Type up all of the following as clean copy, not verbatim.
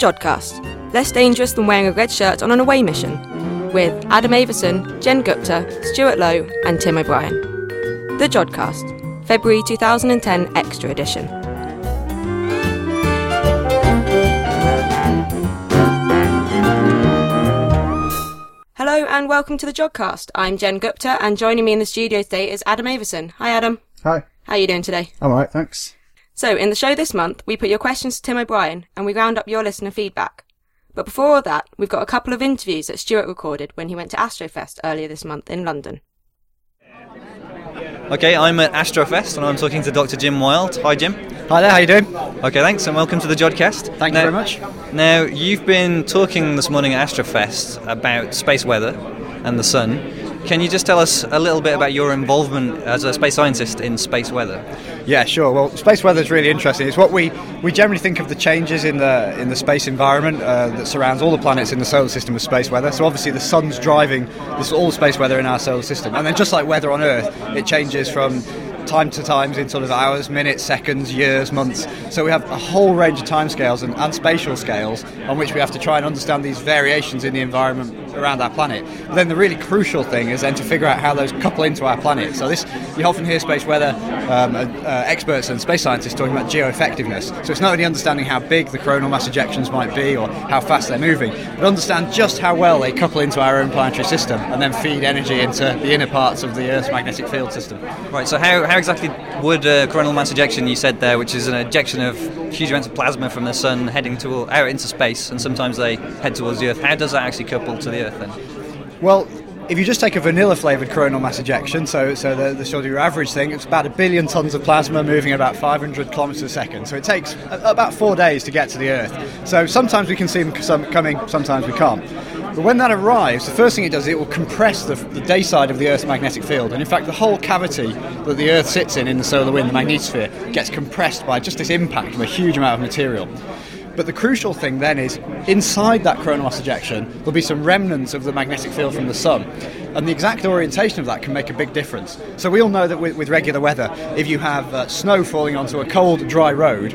Jodcast, less dangerous than wearing a red shirt on an away mission, with Adam Avison, Jen Gupta, Stuart Lowe and Tim O'Brien. The Jodcast, February 2010 Extra Edition. Hello and welcome to the Jodcast. I'm Jen Gupta and joining me in the studio today is Adam Avison. Hi Adam. Hi. How are you doing today? I'm alright, thanks. So, in the show this month, we put your questions to Tim O'Brien and we round up your listener feedback. But before all that, we've got a couple of interviews that Stuart recorded when he went to Astrofest earlier this month in London. Okay, I'm at Astrofest and I'm talking to Dr. Jim Wild. Hi Jim. Hi there, how you doing? Okay, thanks and welcome to the Jodcast. Thank you very much. Now, you've been talking this morning at Astrofest about space weather and the sun. Can you just tell us a little bit about your involvement as a space scientist in space weather? Yeah, sure. Well, space weather is really interesting. It's what we generally think of the changes in the space environment that surrounds all the planets in the solar system as space weather. So obviously the sun's driving all the space weather in our solar system. And then just like weather on Earth, it changes from time to times in sort of hours, minutes, seconds, years, months. So we have a whole range of timescales and spatial scales on which we have to try and understand these variations in the environment around our planet. But then the really crucial thing is then to figure out how those couple into our planet. So this, you often hear space weather experts and space scientists talking about geo-effectiveness. So it's not only understanding how big the coronal mass ejections might be or how fast they're moving, but understand just how well they couple into our own planetary system and then feed energy into the inner parts of the Earth's magnetic field system. Right, so how exactly would coronal mass ejection, you said there, which is an ejection of huge amounts of plasma from the sun heading out into space, and sometimes they head towards the Earth, how does that actually couple to the Earth then? Well, if you just take a vanilla flavoured coronal mass ejection, so the sort of your average thing, it's about 1 billion tonnes of plasma moving at about 500 kilometres a second. So it takes about 4 days to get to the Earth. So sometimes we can see them coming, sometimes we can't. But when that arrives, the first thing it does is it will compress the day side of the Earth's magnetic field. And in fact, the whole cavity that the Earth sits in the solar wind, the magnetosphere, gets compressed by just this impact of a huge amount of material. But the crucial thing then is, inside that coronal mass ejection, there'll be some remnants of the magnetic field from the sun. And the exact orientation of that can make a big difference. So we all know that with regular weather, if you have snow falling onto a cold, dry road,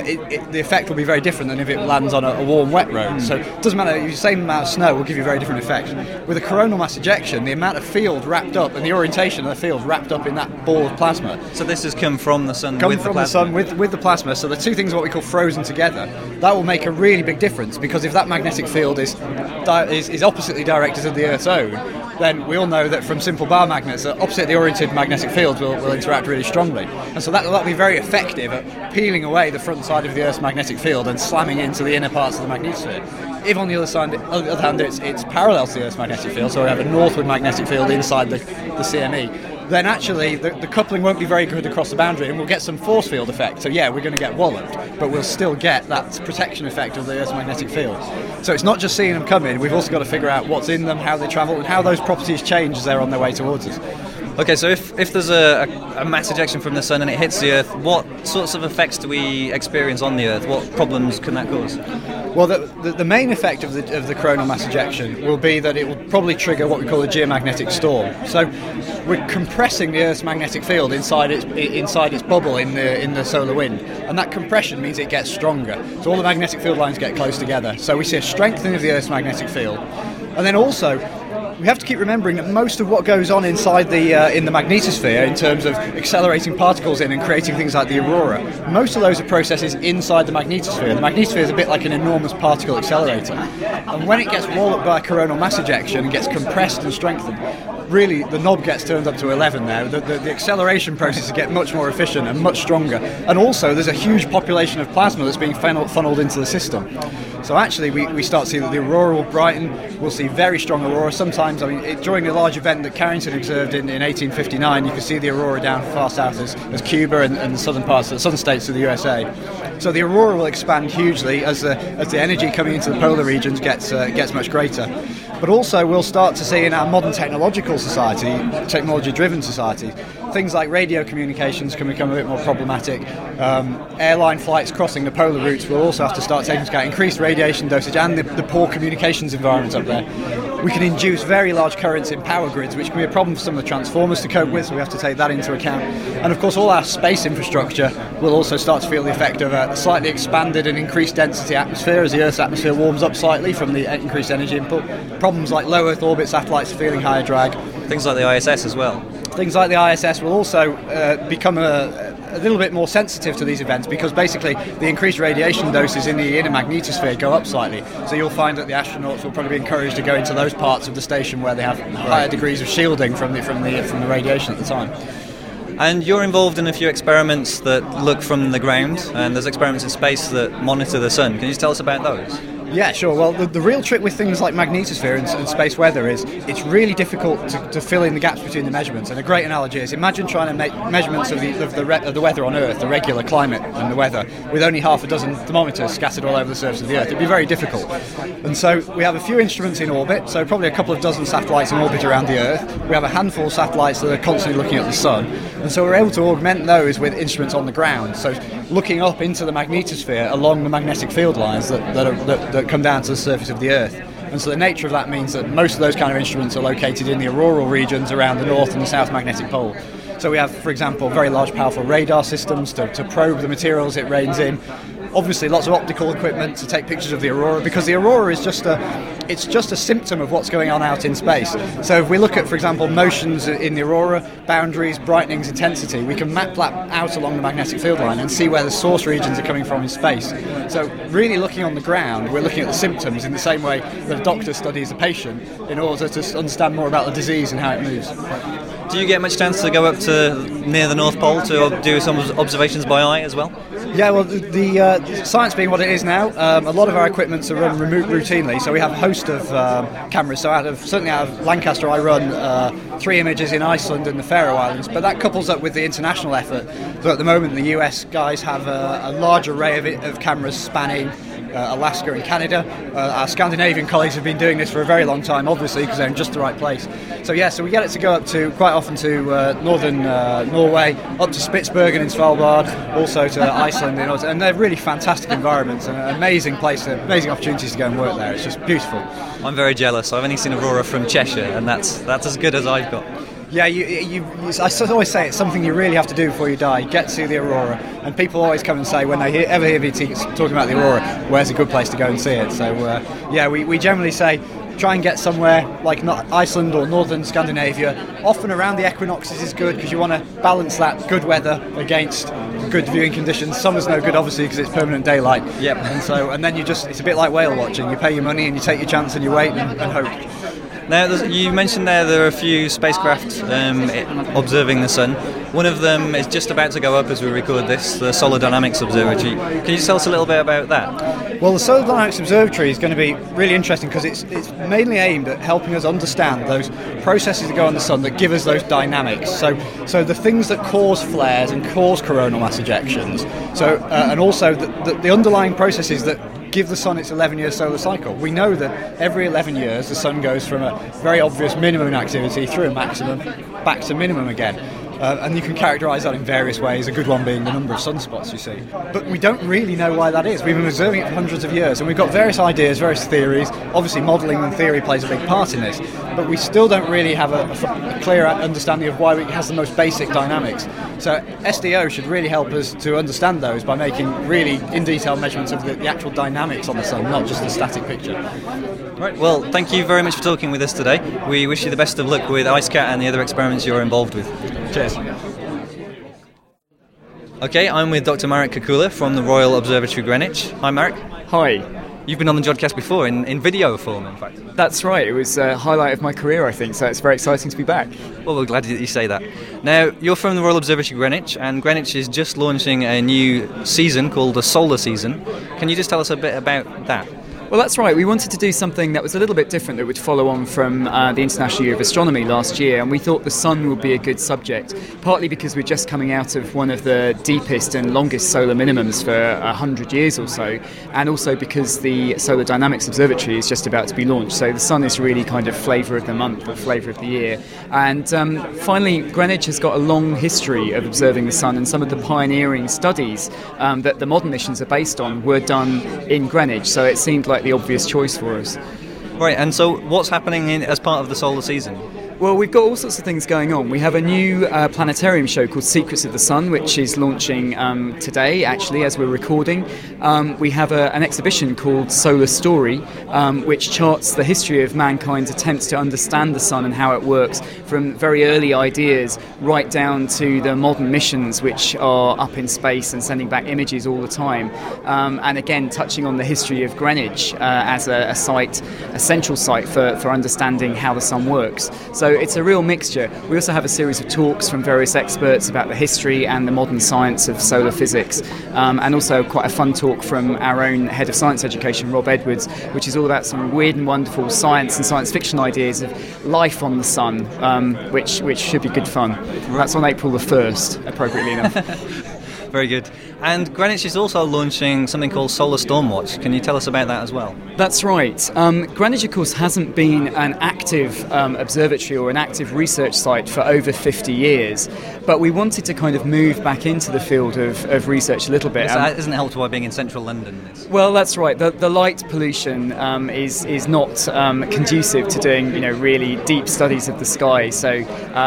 the effect will be very different than if it lands on a warm, wet road. So it doesn't matter, the same amount of snow will give you a very different effect. With a coronal mass ejection, the amount of field wrapped up and the orientation of the field wrapped up in that ball of plasma. So this has come from the sun with the plasma? The sun with the plasma. So the two things are what we call frozen together. That will make a really big difference, because if that magnetic field is oppositely directed to the Earth's own, then we all know that from simple bar magnets that oppositely oriented magnetic fields will interact really strongly. And so that'll be very effective at peeling away the front side of the Earth's magnetic field and slamming into the inner parts of the magnetosphere. If on the other hand it's parallel to the Earth's magnetic field, so we have a northward magnetic field inside the CME, then actually the coupling won't be very good across the boundary and we'll get some force field effect. So yeah, we're going to get walloped, but we'll still get that protection effect of the Earth's magnetic field. So it's not just seeing them come in, we've also got to figure out what's in them, how they travel, and how those properties change as they're on their way towards us. Okay, so if there's a mass ejection from the sun and it hits the Earth, what sorts of effects do we experience on the Earth? What problems can that cause? Well, the main effect of the coronal mass ejection will be that it will probably trigger what we call a geomagnetic storm. So we're compressing the Earth's magnetic field inside its bubble in the solar wind, and that compression means it gets stronger. So all the magnetic field lines get close together. So we see a strengthening of the Earth's magnetic field, and then also we have to keep remembering that most of what goes on inside in the magnetosphere, in terms of accelerating particles in and creating things like the aurora, most of those are processes inside the magnetosphere. The magnetosphere is a bit like an enormous particle accelerator, and when it gets walloped by a coronal mass ejection and gets compressed and strengthened, really the knob gets turned up to 11 now. The acceleration processes get much more efficient and much stronger, and also there's a huge population of plasma that's being funneled into the system. So actually we start to see that the aurora will brighten, we'll see very strong aurora. Sometimes, during a large event that Carrington observed in 1859, you could see the aurora down far south as Cuba and the southern states of the USA. So the aurora will expand hugely as the energy coming into the polar regions gets much greater. But also we'll start to see in our modern technological society, technology-driven society, things like radio communications can become a bit more problematic. Airline flights crossing the polar routes will also have to start taking into account increased radiation dosage and the poor communications environment up there. we can induce very large currents in power grids, which can be a problem for some of the transformers to cope with, so we have to take that into account. And of course all our space infrastructure will also start to feel the effect of a slightly expanded and increased density atmosphere as the Earth's atmosphere warms up slightly from the increased energy input. Problems like low Earth orbit satellites are feeling higher drag. Things like the ISS as well. Things like the ISS will also become a little bit more sensitive to these events, because basically the increased radiation doses in the inner magnetosphere go up slightly. So you'll find that the astronauts will probably be encouraged to go into those parts of the station where they have higher degrees of shielding from the radiation at the time. And you're involved in a few experiments that look from the ground, and there's experiments in space that monitor the sun. Can you just tell us about those? Yeah, sure. Well, the real trick with things like magnetosphere and space weather is it's really difficult to fill in the gaps between the measurements. And a great analogy is imagine trying to make measurements of the weather on Earth, the regular climate and the weather, with only half a dozen thermometers scattered all over the surface of the Earth. It'd be very difficult. And so we have a few instruments in orbit, so probably a couple of dozen satellites in orbit around the Earth. We have a handful of satellites that are constantly looking at the sun. And so we're able to augment those with instruments on the ground. So looking up into the magnetosphere along the magnetic field lines that come down to the surface of the Earth. And so the nature of that means that most of those kind of instruments are located in the auroral regions around the north and the south magnetic pole. So we have, for example, very large powerful radar systems to probe the materials it rains in. Obviously lots of optical equipment to take pictures of the aurora, because the aurora is just a symptom of what's going on out in space. So if we look at, for example, motions in the aurora, boundaries, brightenings, intensity, we can map that out along the magnetic field line and see where the source regions are coming from in space. So really looking on the ground, we're looking at the symptoms in the same way that a doctor studies a patient in order to understand more about the disease and how it moves. Do you get much chance to go up to near the North Pole to do some observations by eye as well? Yeah, well, the science being what it is now, a lot of our equipments are run routinely, so we have a host of cameras. So certainly out of Lancaster, I run 3 images in Iceland and the Faroe Islands, but that couples up with the international effort. So at the moment, the US guys have a large array of cameras spanning Alaska and Canada. Our Scandinavian colleagues have been doing this for a very long time, obviously, because they're in just the right place. So we get it to go up to, quite often to northern Norway, up to Spitsbergen in Svalbard, also to Iceland, and they're really fantastic environments and an amazing place, amazing opportunities to go and work there. It's just beautiful. I'm very jealous. I've only seen aurora from Cheshire, and that's as good as I've got. Yeah, I always say it's something you really have to do before you die. Get to see the aurora, and people always come and say when they ever hear me talking about the aurora, where's a good place to go and see it? So we generally say try and get somewhere like Iceland or northern Scandinavia. Often around the equinoxes is good because you want to balance that good weather against good viewing conditions. Summer's no good, obviously, because it's permanent daylight. Yep. And then it's a bit like whale watching. You pay your money and you take your chance and you wait and hope. Now, you mentioned there are a few spacecraft observing the sun. One of them is just about to go up as we record this, the Solar Dynamics Observatory. Can you just tell us a little bit about that? Well, the Solar Dynamics Observatory is going to be really interesting because it's mainly aimed at helping us understand those processes that go on the sun that give us those dynamics. So the things that cause flares and cause coronal mass ejections. And also the underlying processes that give the sun its 11-year solar cycle. We know that every 11 years the sun goes from a very obvious minimum in activity through a maximum back to minimum again. And you can characterise that in various ways, a good one being the number of sunspots you see. But we don't really know why that is. We've been observing it for hundreds of years, and we've got various ideas, various theories. Obviously modelling and theory plays a big part in this, but we still don't really have a clear understanding of why it has the most basic dynamics. So SDO should really help us to understand those by making really in-detail measurements of the actual dynamics on the sun, not just the static picture. Right, well, thank you very much for talking with us today. We wish you the best of luck with IceCat and the other experiments you're involved with. Cheers. Okay, I'm with Dr. Marek Kukula from the Royal Observatory Greenwich. Hi, Marek. Hi. You've been on the Jodcast before, in video form, in fact. That's right. It was a highlight of my career, I think, so it's very exciting to be back. Well, we're glad that you say that. Now, you're from the Royal Observatory Greenwich, and Greenwich is just launching a new season called the Solar Season. Can you just tell us a bit about that? Well, that's right. We wanted to do something that was a little bit different that would follow on from the International Year of Astronomy last year, and we thought the sun would be a good subject, partly because we're just coming out of one of the deepest and longest solar minimums for 100 years or so, and also because the Solar Dynamics Observatory is just about to be launched, so the sun is really kind of flavour of the month or flavour of the year. And finally, Greenwich has got a long history of observing the sun, and some of the pioneering studies that the modern missions are based on were done in Greenwich, so it seemed like the obvious choice for us. Right, and so what's happening as part of the solar season? Well, we've got all sorts of things going on. We have a new planetarium show called Secrets of the Sun, which is launching today, actually, as we're recording. We have an exhibition called Solar Story, which charts the history of mankind's attempts to understand the sun and how it works, from very early ideas right down to the modern missions, which are up in space and sending back images all the time. And again, touching on the history of Greenwich as a central site for understanding how the sun works. So it's a real mixture. We also have a series of talks from various experts about the history and the modern science of solar physics, and also quite a fun talk from our own head of science education, Rob Edwards, which is all about some weird and wonderful science and science fiction ideas of life on the sun, which should be good fun. That's on April the 1st, appropriately enough. Very good. And Greenwich is also launching something called Solar Stormwatch. Can you tell us about that as well? That's right. Greenwich, of course, hasn't been an active observatory or an active research site for over 50 years, but we wanted to kind of move back into the field of research a little bit. Isn't it helped by being in central London? Well, that's right. The light pollution is not conducive to doing really deep studies of the sky. So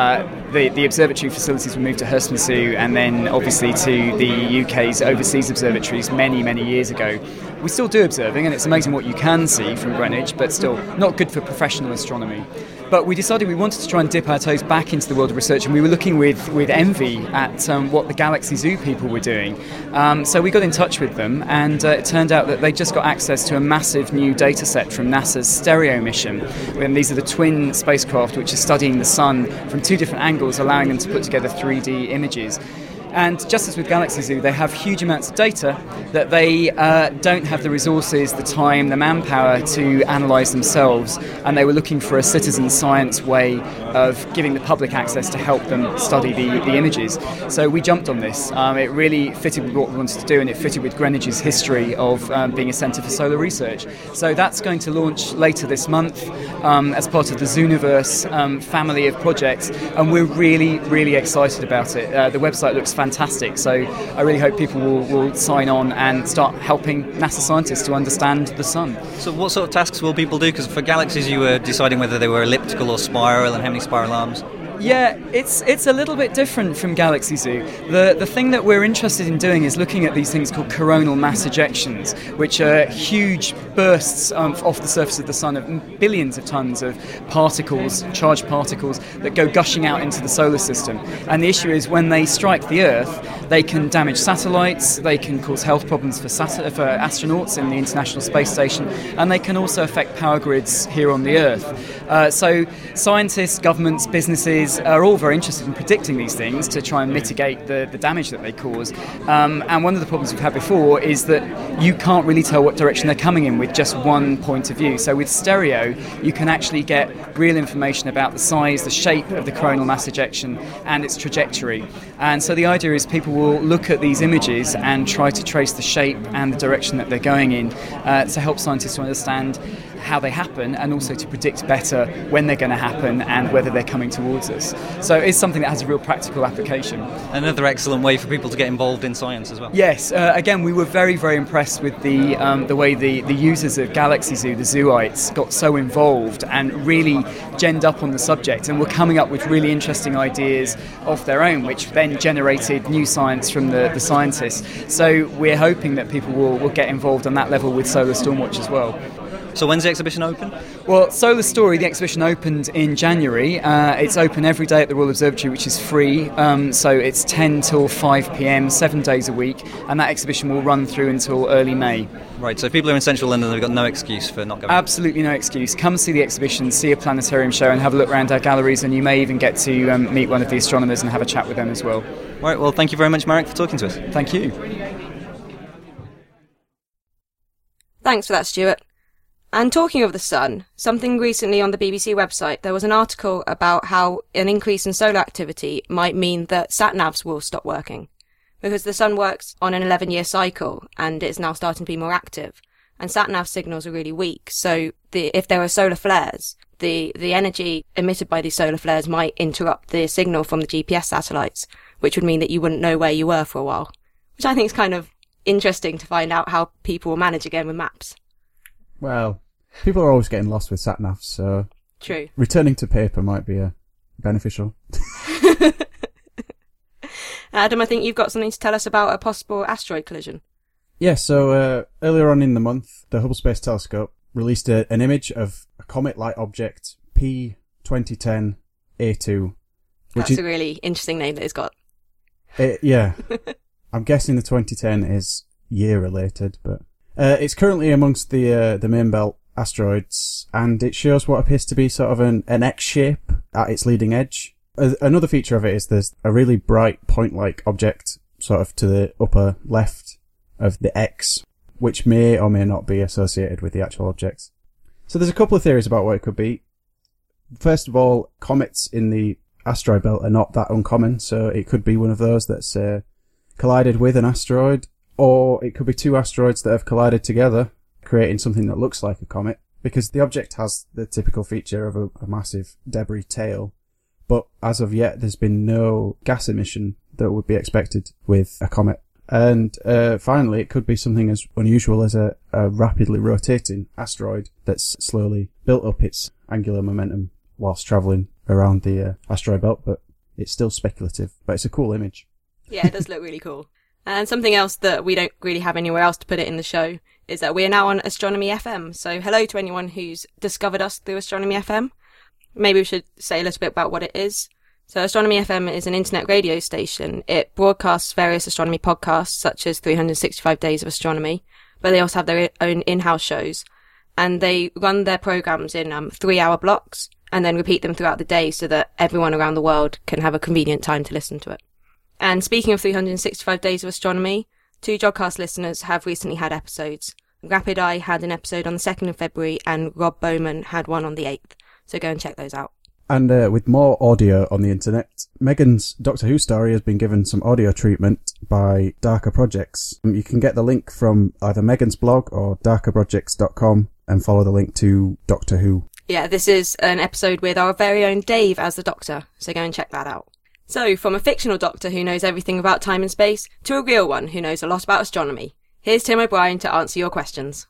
the observatory facilities were moved to Herstmonceux and then obviously to the UK's overseas observatories many, many years ago. We still do observing, and it's amazing what you can see from Greenwich, but still not good for professional astronomy. But we decided we wanted to try and dip our toes back into the world of research, and we were looking with envy at what the Galaxy Zoo people were doing. So we got in touch with them, and it turned out that they just got access to a massive new data set from NASA's STEREO mission. And these are the twin spacecraft which are studying the sun from two different angles, allowing them to put together 3D images. And just as with Galaxy Zoo, they have huge amounts of data that they don't have the resources, the time, the manpower to analyse themselves. And they were looking for a citizen science way of giving the public access to help them study the images. So we jumped on this. It really fitted with what we wanted to do, and it fitted with Greenwich's history of being a centre for solar research. So that's going to launch later this month as part of the Zooniverse family of projects. And we're really, really excited about it. The website looks fantastic, so I really hope people will sign on and start helping NASA scientists to understand the sun. So what sort of tasks will people do? Because for galaxies you were deciding whether they were elliptical or spiral and how many spiral arms. Yeah, it's a little bit different from Galaxy Zoo. The thing that we're interested in doing is looking at these things called coronal mass ejections, which are huge bursts off the surface of the sun of billions of tons of particles, charged particles, that go gushing out into the solar system. And the issue is when they strike the Earth, they can damage satellites, they can cause health problems for astronauts in the International Space Station, and they can also affect power grids here on the Earth. So scientists, governments, businesses are all very interested in predicting these things to try and mitigate the damage that they cause. And one of the problems we've had before is that you can't really tell what direction they're coming in with just one point of view. So with STEREO, you can actually get real information about the size, the shape of the coronal mass ejection and its trajectory. And so the idea is people will look at these images and try to trace the shape and the direction that they're going in to help scientists to understand how they happen and also to predict better when they're going to happen and whether they're coming towards us. So it's something that has a real practical application. Another excellent way for people to get involved in science as well. Yes, again, we were very, very impressed with the way the users of Galaxy Zoo, the Zooites, got so involved and really genned up on the subject and were coming up with really interesting ideas of their own, which then generated new science from the scientists. So we're hoping that people will get involved on that level with Solar Stormwatch as well. So when's the exhibition open? Well, Solar Story, the exhibition opened in January. It's open every day at the Royal Observatory, which is free. So it's 10 till 5 p.m, 7 days a week. And that exhibition will run through until early May. Right, so if people are in central London, they've got no excuse for not going. Absolutely no excuse. Come see the exhibition, see a planetarium show and have a look around our galleries, and you may even get to meet one of the astronomers and have a chat with them as well. Right, well, thank you very much, Marek, for talking to us. Thank you. Thanks for that, Stuart. And talking of the sun, something recently on the BBC website, there was an article about how an increase in solar activity might mean that sat-navs will stop working. Because the sun works on an 11-year cycle and it's now starting to be more active. And sat-nav signals are really weak, so if there are solar flares, the energy emitted by these solar flares might interrupt the signal from the GPS satellites, which would mean that you wouldn't know where you were for a while. Which I think is kind of interesting to find out how people will manage again with maps. Well, People are always getting lost with sat-navs, so True. returning to paper might be beneficial. Adam, I think you've got something to tell us about a possible asteroid collision. Yeah, so earlier on in the month, the Hubble Space Telescope released an image of a comet-like object, P2010A2. That's a really interesting name that it's got. Yeah. I'm guessing the 2010 is year-related, but it's currently amongst the main belt asteroids, and it shows what appears to be sort of an X shape at its leading edge. Another feature of it is there's a really bright point-like object sort of to the upper left of the X, which may or may not be associated with the actual objects. So there's a couple of theories about what it could be. First of all, comets in the asteroid belt are not that uncommon, so it could be one of those that's collided with an asteroid, or it could be two asteroids that have collided together, creating something that looks like a comet, because the object has the typical feature of a massive debris tail. But as of yet, there's been no gas emission that would be expected with a comet. And finally, it could be something as unusual as a rapidly rotating asteroid that's slowly built up its angular momentum whilst travelling around the asteroid belt, but it's still speculative. But it's a cool image. Yeah, it does look really cool. And something else that we don't really have anywhere else to put it in the show is that we are now on Astronomy FM. So hello to anyone who's discovered us through Astronomy FM. Maybe we should say a little bit about what it is. So Astronomy FM is an internet radio station. It broadcasts various astronomy podcasts, such as 365 Days of Astronomy, but they also have their own in-house shows. And they run their programs in 3-hour blocks and then repeat them throughout the day so that everyone around the world can have a convenient time to listen to it. And speaking of 365 Days of Astronomy, 2 Jodcast listeners have recently had episodes. Rapid Eye had an episode on the 2nd of February and Rob Bowman had one on the 8th. So go and check those out. And with more audio on the internet, Megan's Doctor Who story has been given some audio treatment by Darker Projects. You can get the link from either Megan's blog or darkerprojects.com and follow the link to Doctor Who. Yeah, this is an episode with our very own Dave as the Doctor, so go and check that out. So, from a fictional Doctor who knows everything about time and space to a real one who knows a lot about astronomy, here's Tim O'Brien to answer your questions.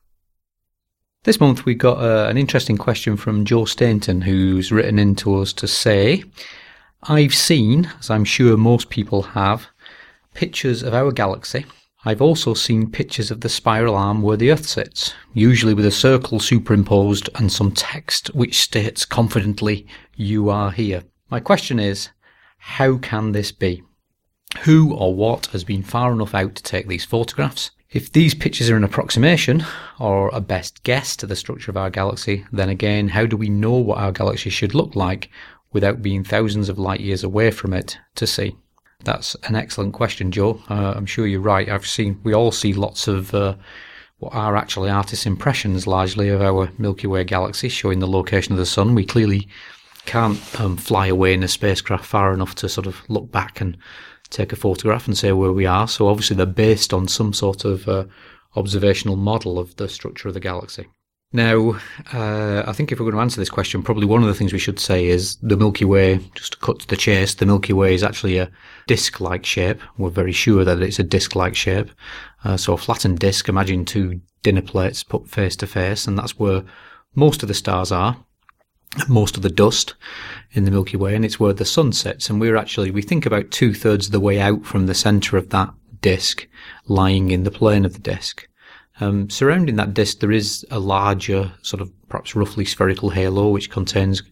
This month we got an interesting question from Joe Stainton, who's written in to us to say, I've seen, as I'm sure most people have, pictures of our galaxy. I've also seen pictures of the spiral arm where the Earth sits, usually with a circle superimposed and some text which states confidently, "You are here." My question is, how can this be? Who or what has been far enough out to take these photographs? If these pictures are an approximation, or a best guess to the structure of our galaxy, then again, how do we know what our galaxy should look like without being thousands of light years away from it to see? That's an excellent question, Joe. I'm sure you're right. We all see lots of what are actually artists' impressions, largely, of our Milky Way galaxy, showing the location of the sun. We clearly can't fly away in a spacecraft far enough to sort of look back and take a photograph and say where we are. So obviously they're based on some sort of observational model of the structure of the galaxy. Now, I think if we're going to answer this question, probably one of the things we should say is the Milky Way, just to cut to the chase, the Milky Way is actually a disc-like shape. We're very sure that it's a disc-like shape. So a flattened disc, imagine 2 dinner plates put face to face, and that's where most of the stars are, most of the dust in the Milky Way, and it's where the sun sits. And we think about 2/3 of the way out from the centre of that disc, lying in the plane of the disc. Surrounding that disk, there is a larger, sort of perhaps roughly spherical halo, which contains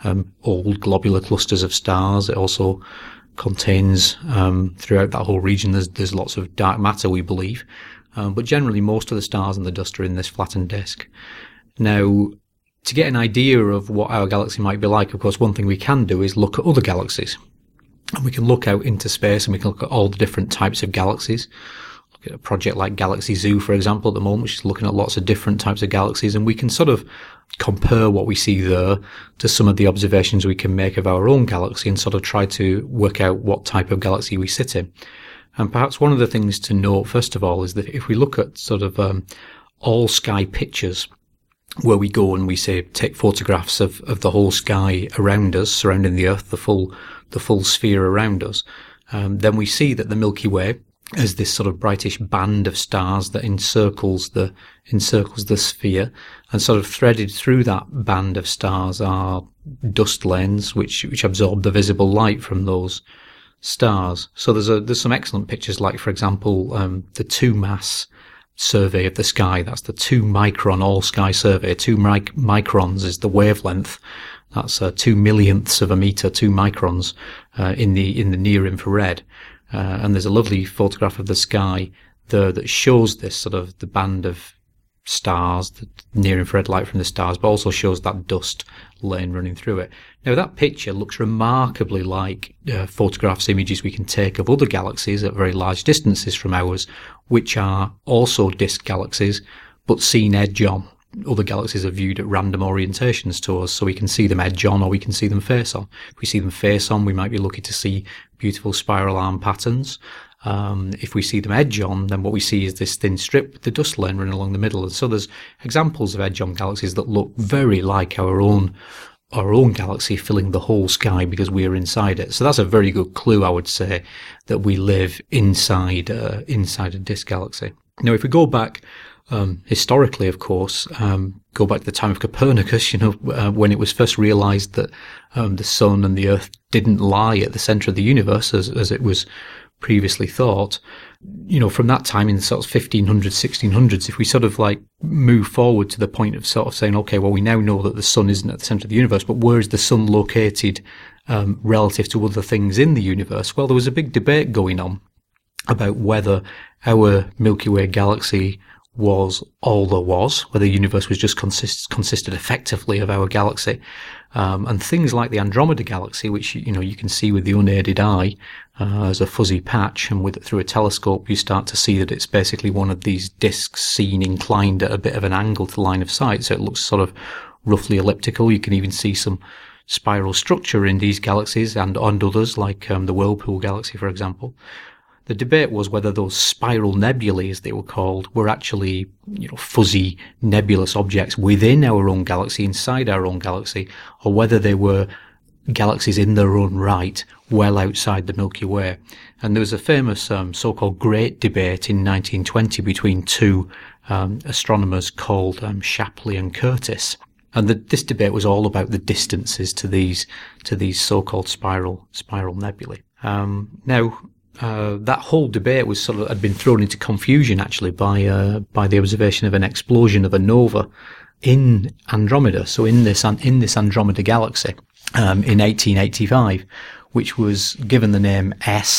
old globular clusters of stars. It also contains, throughout that whole region, there's lots of dark matter, we believe. But generally, most of the stars and the dust are in this flattened disk. Now, to get an idea of what our galaxy might be like, of course, one thing we can do is look at other galaxies. And we can look out into space and we can look at all the different types of galaxies. Look at a project like Galaxy Zoo, for example, at the moment, which is looking at lots of different types of galaxies, and we can sort of compare what we see there to some of the observations we can make of our own galaxy and sort of try to work out what type of galaxy we sit in. And perhaps one of the things to note, first of all, is that if we look at sort of all sky pictures, where we go and we say take photographs of the whole sky around us, surrounding the Earth, the full sphere around us, then we see that the Milky Way as this sort of brightish band of stars that encircles the sphere, and sort of threaded through that band of stars are dust lanes which absorb the visible light from those stars. So there's some excellent pictures, like for example the 2MASS survey of the sky. That's the 2 micron all sky survey. 2 microns is the wavelength. That's 2 millionths of a meter, 2 microns in the near infrared. And there's a lovely photograph of the sky there that shows this sort of the band of stars, the near infrared light from the stars, but also shows that dust lane running through it. Now that picture looks remarkably like photographs, images we can take of other galaxies at very large distances from ours, which are also disk galaxies, but seen edge on. Other galaxies are viewed at random orientations to us, so we can see them edge on or we can see them face on. If we see them face on, we might be lucky to see beautiful spiral arm patterns. If we see them edge on, then what we see is this thin strip with the dust lane running along the middle. And so there's examples of edge on galaxies that look very like our own galaxy, filling the whole sky because we are inside it. So that's a very good clue, I would say, that we live inside a disk galaxy. Now, if we go back historically, of course, go back to the time of Copernicus, when it was first realized that the sun and the earth didn't lie at the center of the universe as it was previously thought. From that time in the sort of 1500s, 1600s, if we sort of like move forward to the point of sort of saying, okay, well, we now know that the sun isn't at the center of the universe, but where is the sun located relative to other things in the universe? Well, there was a big debate going on about whether our Milky Way galaxy was all there was, whether the universe was just consisted effectively of our galaxy. And things like the Andromeda galaxy, which, you can see with the unaided eye as a fuzzy patch, and through a telescope, you start to see that it's basically one of these disks seen inclined at a bit of an angle to the line of sight. So it looks sort of roughly elliptical. You can even see some spiral structure in these galaxies and others, like the Whirlpool galaxy, for example. The debate was whether those spiral nebulae, as they were called, were actually, fuzzy nebulous objects within our own galaxy, inside our own galaxy, or whether they were galaxies in their own right, well outside the Milky Way. And there was a famous so-called Great Debate in 1920 between two astronomers called Shapley and Curtis. And this debate was all about the distances to these so-called spiral nebulae. That whole debate had been thrown into confusion actually by the observation of an explosion of a nova in Andromeda. So in this Andromeda galaxy, in 1885, which was given the name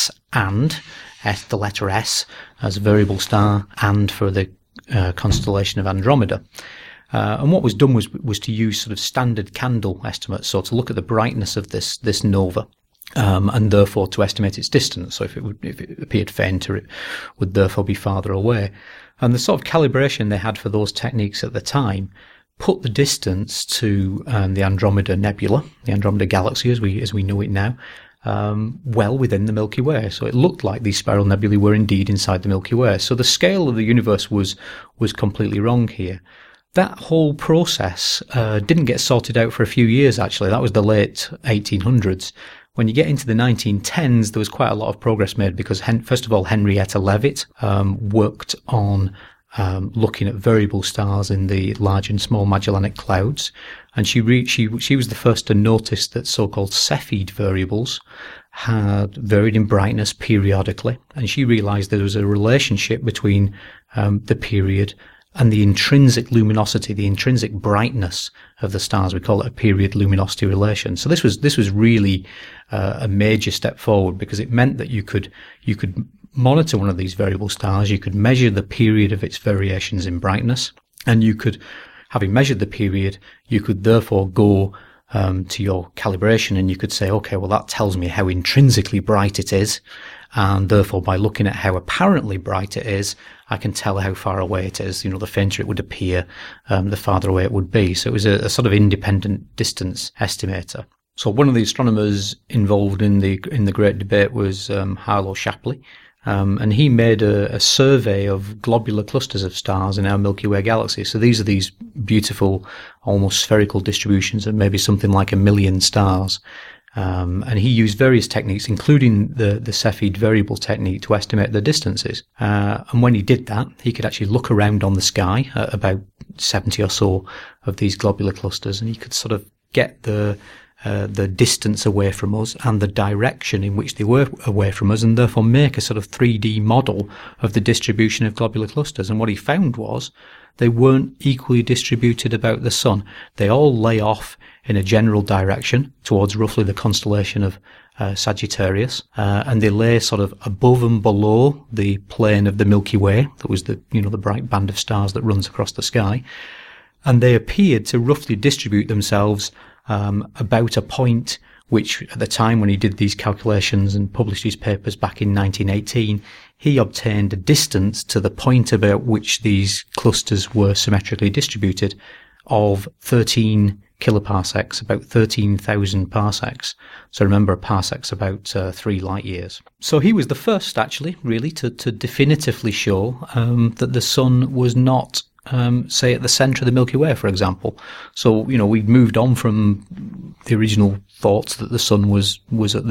the letter S as a variable star, and for the constellation of Andromeda. And what was done was to use sort of standard candle estimates, so to look at the brightness of this nova. And therefore to estimate its distance. So if it appeared fainter, it would therefore be farther away. And the sort of calibration they had for those techniques at the time put the distance to the Andromeda Nebula, the Andromeda Galaxy as we know it now, well within the Milky Way. So it looked like these spiral nebulae were indeed inside the Milky Way. So the scale of the universe was completely wrong here. That whole process didn't get sorted out for a few years, actually. That was the late 1800s. When you get into the 1910s, there was quite a lot of progress made because, first of all, Henrietta Leavitt worked on looking at variable stars in the Large and Small Magellanic Clouds, and she was the first to notice that so-called Cepheid variables had varied in brightness periodically, and she realised there was a relationship between the period and the intrinsic luminosity, the intrinsic brightness of the stars. We call it a period luminosity relation. So this was really a major step forward, because it meant that you could monitor one of these variable stars, you could measure the period of its variations in brightness, and you could, having measured the period, you could therefore go to your calibration and you could say, okay, well, that tells me how intrinsically bright it is, and therefore by looking at how apparently bright it is, I can tell how far away it is. The fainter it would appear, the farther away it would be. So it was a sort of independent distance estimator. So one of the astronomers involved in the great debate was Harlow Shapley, and he made a survey of globular clusters of stars in our Milky Way galaxy. So these are these beautiful, almost spherical distributions of maybe something like 1 million stars. And he used various techniques, including the Cepheid variable technique, to estimate the distances. And when he did that, he could actually look around on the sky at about 70 or so of these globular clusters, and he could sort of get the distance away from us and the direction in which they were away from us, and therefore make a sort of 3D model of the distribution of globular clusters. And what he found was they weren't equally distributed about the sun. They all lay off in a general direction towards roughly the constellation of Sagittarius, and they lay sort of above and below the plane of the Milky Way. That was the bright band of stars that runs across the sky, and they appeared to roughly distribute themselves about a point which, at the time when he did these calculations and published his papers back in 1918, he obtained a distance to the point about which these clusters were symmetrically distributed of 13 kiloparsecs, about 13,000 parsecs. So remember, a parsec's about 3 light years. So he was the first, actually, really, to definitively show that the sun was not, say, at the centre of the Milky Way, for example. So, we'd moved on from the original thoughts that the sun was at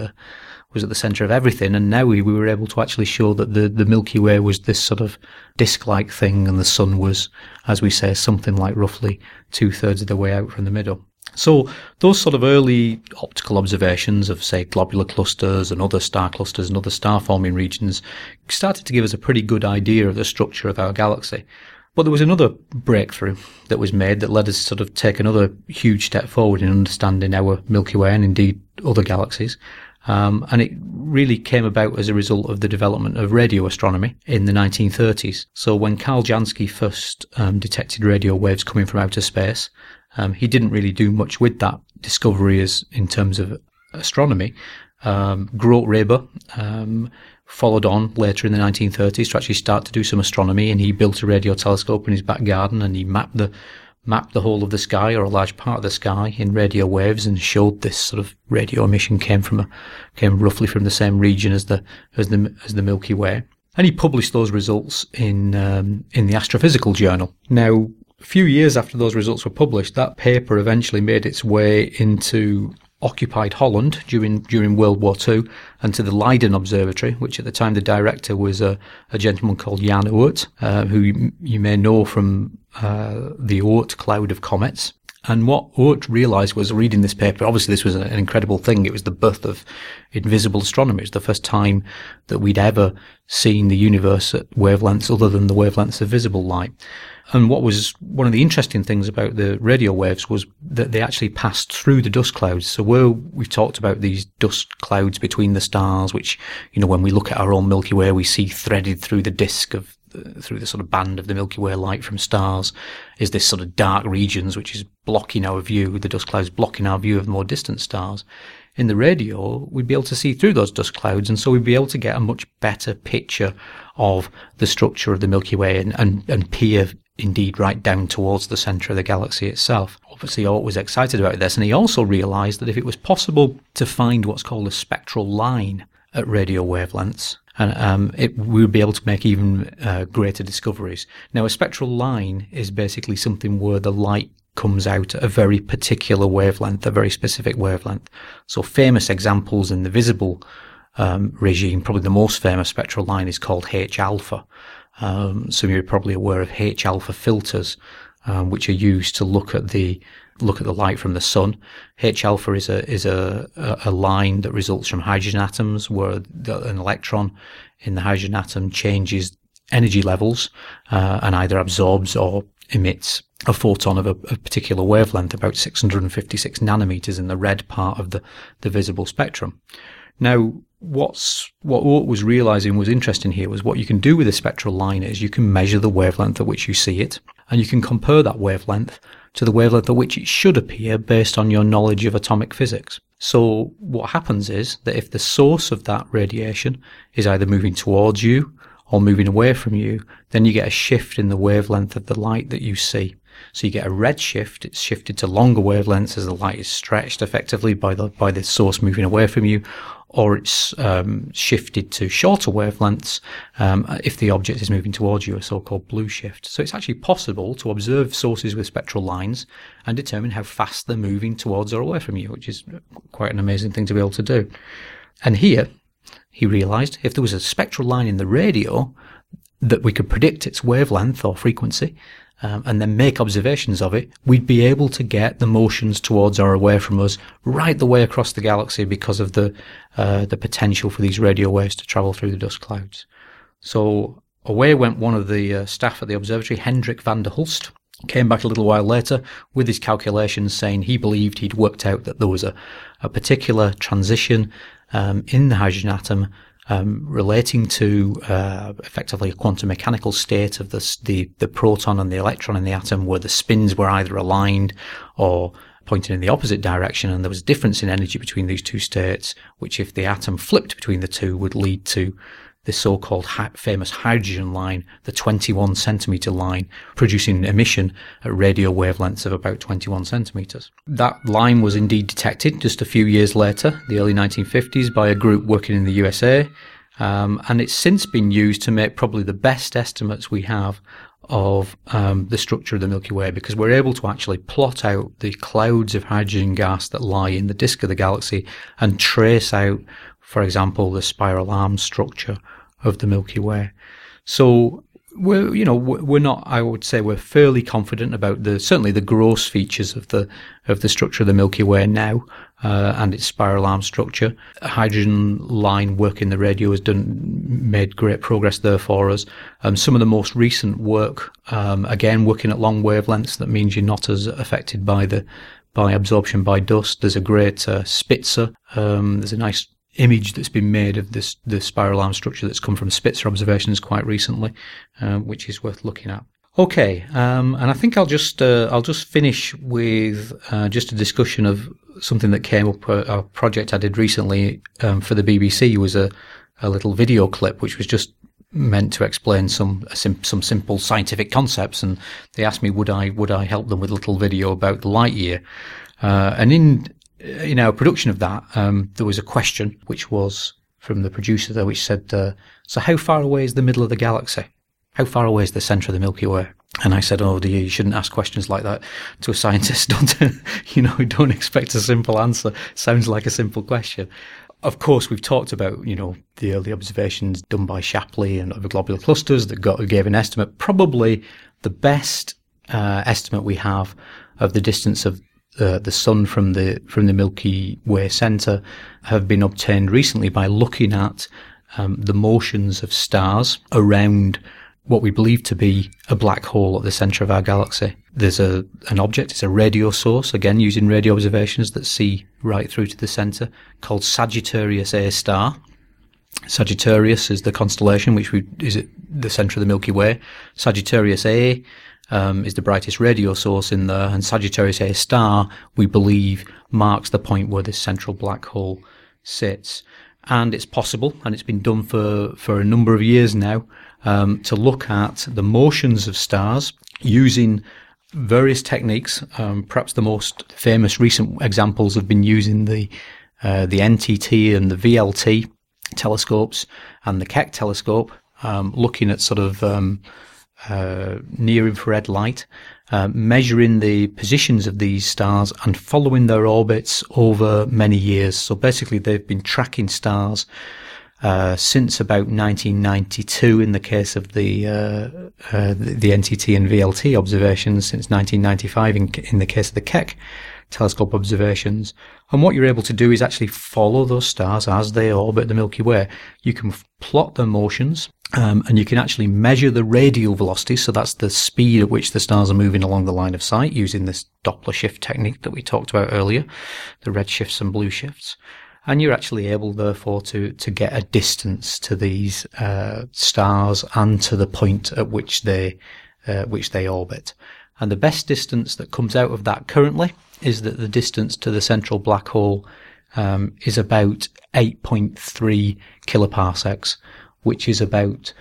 the centre of everything, and now we were able to actually show that the Milky Way was this sort of disc-like thing, and the sun was, as we say, something like roughly 2/3 of the way out from the middle. So those sort of early optical observations of, say, globular clusters and other star clusters and other star-forming regions started to give us a pretty good idea of the structure of our galaxy. But there was another breakthrough that was made that led us to sort of take another huge step forward in understanding our Milky Way and indeed other galaxies. And it really came about as a result of the development of radio astronomy in the 1930s. So when Karl Jansky first detected radio waves coming from outer space, he didn't really do much with that discovery as in terms of astronomy. Grote Reber followed on later in the 1930s to actually start to do some astronomy, and he built a radio telescope in his back garden, and he mapped the whole of the sky, or a large part of the sky, in radio waves, and showed this sort of radio emission came roughly from the same region as the Milky Way. And he published those results in the Astrophysical Journal. Now, a few years after those results were published, that paper eventually made its way into occupied Holland during World War II, and to the Leiden Observatory, which at the time the director was a gentleman called Jan Oort, who you may know from the Oort cloud of comets. And what Oort realised was, reading this paper, obviously this was an incredible thing. It was the birth of invisible astronomy. It was the first time that we'd ever seen the universe at wavelengths other than the wavelengths of visible light. And what was one of the interesting things about the radio waves was that they actually passed through the dust clouds. So where we've talked about these dust clouds between the stars, which, when we look at our own Milky Way, we see threaded through the disk through the sort of band of the Milky Way light from stars, is this sort of dark regions which is blocking our view, the dust clouds blocking our view of more distant stars. In the radio, we'd be able to see through those dust clouds, and so we'd be able to get a much better picture of the structure of the Milky Way and peer indeed right down towards the centre of the galaxy itself. Obviously, Oort was excited about this, and he also realised that if it was possible to find what's called a spectral line at radio wavelengths, and we would be able to make even greater discoveries. Now, a spectral line is basically something where the light comes out at a very particular wavelength, a very specific wavelength. So famous examples in the visible regime, probably the most famous spectral line is called H-alpha. So you're probably aware of H-alpha filters, which are used to look at the light from the sun. H-alpha is a line that results from hydrogen atoms, where an electron in the hydrogen atom changes energy levels and either absorbs or emits a photon of a particular wavelength, about 656 nanometers in the red part of the visible spectrum. Now, what Oort was realizing was interesting here was what you can do with a spectral line is you can measure the wavelength at which you see it, and you can compare that wavelength to the wavelength at which it should appear based on your knowledge of atomic physics. So what happens is that if the source of that radiation is either moving towards you or moving away from you, then you get a shift in the wavelength of the light that you see. So you get a red shift. It's shifted to longer wavelengths as the light is stretched effectively by the source moving away from you. or it's shifted to shorter wavelengths if the object is moving towards you, a so-called blue shift. So it's actually possible to observe sources with spectral lines and determine how fast they're moving towards or away from you, which is quite an amazing thing to be able to do. And here, he realised if there was a spectral line in the radio, that we could predict its wavelength or frequency, and then make observations of it, we'd be able to get the motions towards or away from us right the way across the galaxy because of the potential for these radio waves to travel through the dust clouds. So away went one of the staff at the observatory, Hendrik van der Hulst, came back a little while later with his calculations saying he believed he'd worked out that there was a particular transition in the hydrogen atom relating to effectively a quantum mechanical state of the proton and the electron in the atom, where the spins were either aligned or pointing in the opposite direction, and there was a difference in energy between these two states, which if the atom flipped between the two would lead to the so-called famous hydrogen line, the 21 centimetre line, producing emission at radio wavelengths of about 21 centimetres. That line was indeed detected just a few years later, the early 1950s, by a group working in the USA, and it's since been used to make probably the best estimates we have of the structure of the Milky Way, because we're able to actually plot out the clouds of hydrogen gas that lie in the disk of the galaxy and trace out, for example, the spiral arm structure of the Milky Way. So we're not, I would say we're fairly confident about certainly the gross features of the structure of the Milky Way now, and its spiral arm structure. Hydrogen line work in the radio has made great progress there for us. Some of the most recent work, again working at long wavelengths, that means you're not as affected by absorption by dust. There's a great Spitzer. There's a nice image that's been made of the spiral arm structure that's come from Spitzer observations quite recently, which is worth looking at. Okay, and I think I'll just finish with just a discussion of something that came up. A project I did recently for the BBC was a little video clip which was just meant to explain some simple scientific concepts, and they asked me would I help them with a little video about the light year, and in our production of that, there was a question which was from the producer there, which said, so how far away is the middle of the galaxy? How far away is the centre of the Milky Way? And I said, oh dear, you shouldn't ask questions like that to a scientist. Don't expect a simple answer. Sounds like a simple question. Of course, we've talked about, the early observations done by Shapley and other globular clusters that gave an estimate. Probably the best estimate we have of the distance of the Sun from the Milky Way centre have been obtained recently by looking at the motions of stars around what we believe to be a black hole at the centre of our galaxy. There's an object, it's a radio source, again using radio observations that see right through to the centre, called Sagittarius A star. Sagittarius is the constellation which is at the centre of the Milky Way. Sagittarius A is the brightest radio source in there, and Sagittarius A star, we believe, marks the point where this central black hole sits. And it's possible, and it's been done for a number of years now, to look at the motions of stars using various techniques. Perhaps the most famous recent examples have been using the NTT and the VLT telescopes and the Keck telescope, looking at sort of near-infrared light, measuring the positions of these stars and following their orbits over many years. So basically they've been tracking stars since about 1992 in the case of the NTT and VLT observations, since 1995 in the case of the Keck telescope observations. And what you're able to do is actually follow those stars as they orbit the Milky Way. You can plot their motions, and you can actually measure the radial velocity, so that's the speed at which the stars are moving along the line of sight using this Doppler shift technique that we talked about earlier, the red shifts and blue shifts. And you're actually able, therefore, to get a distance to these stars and to the point at which they orbit. And the best distance that comes out of that currently is that the distance to the central black hole is about 8.3 kiloparsecs, which is about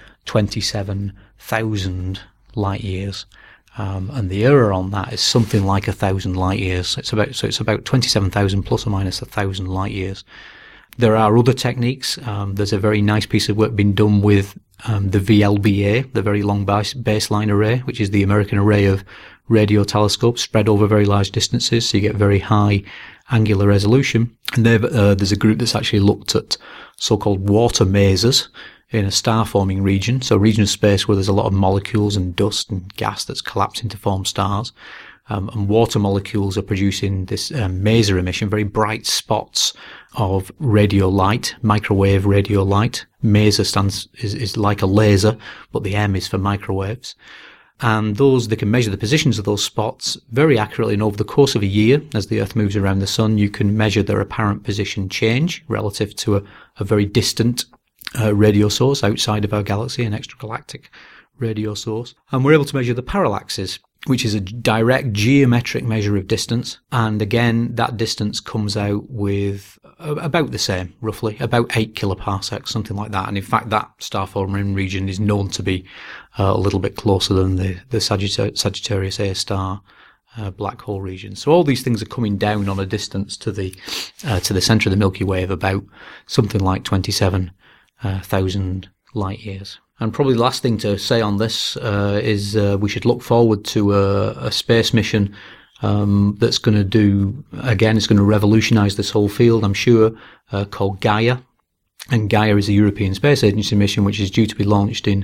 27,000 light years. And the error on that is something like 1,000 light years. It's about 27,000 plus or minus 1,000 light years. There are other techniques. There's a very nice piece of work being done with the VLBA, the Very Long Baseline Array, which is the American array of radio telescopes spread over very large distances, so you get very high angular resolution. And there's a group that's actually looked at so-called water mazes in a star-forming region, so a region of space where there's a lot of molecules and dust and gas that's collapsing to form stars. And water molecules are producing this maser emission, very bright spots of radio light, microwave radio light. Maser is like a laser, but the M is for microwaves. And they can measure the positions of those spots very accurately. And over the course of a year, as the Earth moves around the Sun, you can measure their apparent position change relative to a very distant radio source outside of our galaxy, an extragalactic radio source. And we're able to measure the parallaxes, which is a direct geometric measure of distance. And again, that distance comes out with about the same, roughly, about 8 kiloparsecs, something like that. And in fact, that star-forming region is known to be a little bit closer than the Sagittarius A star black hole region. So all these things are coming down on a distance to the centre of the Milky Way of about something like 27,000 light years. And probably the last thing to say on this is we should look forward to a space mission that's going to it's going to revolutionise this whole field, I'm sure, called Gaia. And Gaia is a European Space Agency mission which is due to be launched in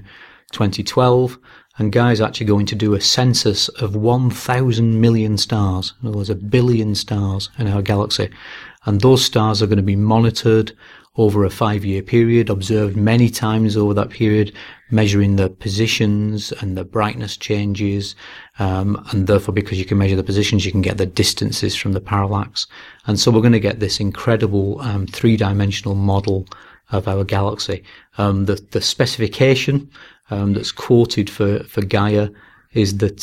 2012. And Gaia is actually going to do a census of 1,000 million stars. In other words, 1 billion stars in our galaxy. And those stars are going to be monitored over a 5-year period, observed many times over that period, measuring the positions and the brightness changes, and therefore because you can measure the positions, you can get the distances from the parallax. And so we're going to get this incredible 3-dimensional model of our galaxy. The specification that's quoted for Gaia is that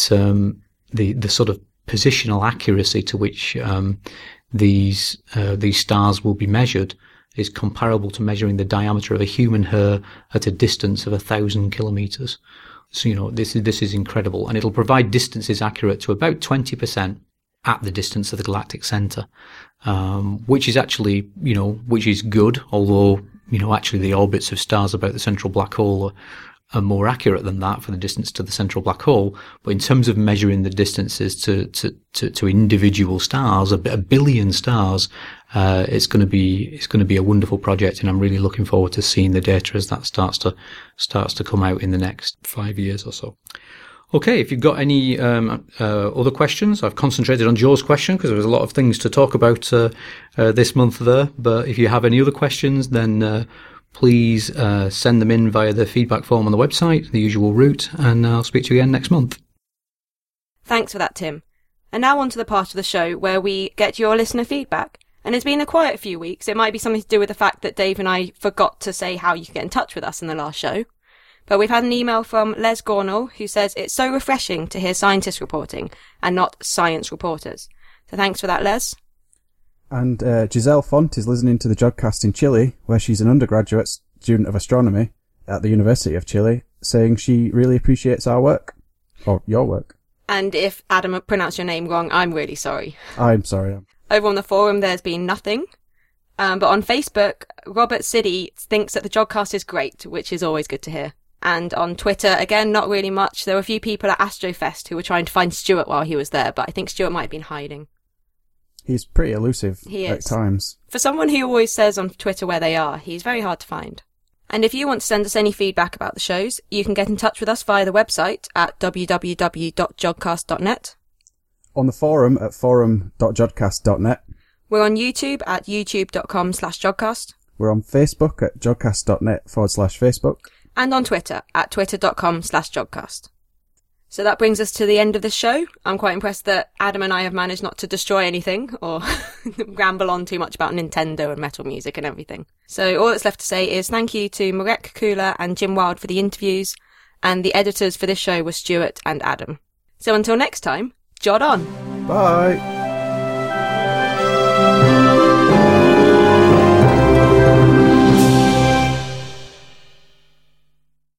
the sort of positional accuracy to which these stars will be measured is comparable to measuring the diameter of a human hair at a distance of 1,000 kilometers. So, this is incredible. And it'll provide distances accurate to about 20% at the distance of the galactic center, which is actually, which is good, although, actually the orbits of stars about the central black hole are more accurate than that for the distance to the central black hole. But in terms of measuring the distances to individual stars, a billion stars, it's going to be a wonderful project, and I'm really looking forward to seeing the data as that starts to come out in the next 5 years or so. Okay, if you've got any other questions, I've concentrated on Joe's question because there was a lot of things to talk about this month there. But if you have any other questions, then please send them in via the feedback form on the website, the usual route, and I'll speak to you again next month. Thanks for that, Tim. And now on to the part of the show where we get your listener feedback. And it's been a quiet few weeks. It might be something to do with the fact that Dave and I forgot to say how you can get in touch with us in the last show. But we've had an email from Les Gornall who says it's so refreshing to hear scientists reporting and not science reporters. So thanks for that, Les. And Giselle Font is listening to the Jodcast in Chile, where she's an undergraduate student of astronomy at the University of Chile, saying she really appreciates our work, or your work. And if Adam pronounced your name wrong, I'm really sorry. I'm sorry. Over on the forum, there's been nothing. But on Facebook, Robert Siddy thinks that the Jodcast is great, which is always good to hear. And on Twitter, again, not really much. There were a few people at Astrofest who were trying to find Stuart while he was there, but I think Stuart might have been hiding. He's pretty elusive at times. For someone who always says on Twitter where they are, he's very hard to find. And if you want to send us any feedback about the shows, you can get in touch with us via the website at www.jodcast.net. On the forum at forum.jodcast.net. We're on YouTube at youtube.com/jodcast. We're on Facebook at jodcast.net/Facebook. And on Twitter at twitter.com/jodcast. So that brings us to the end of the show. I'm quite impressed that Adam and I have managed not to destroy anything or ramble on too much about Nintendo and metal music and everything. So all that's left to say is thank you to Marek Kula and Jim Wild for the interviews, and the editors for this show were Stuart and Adam. So until next time, Jod on! Bye!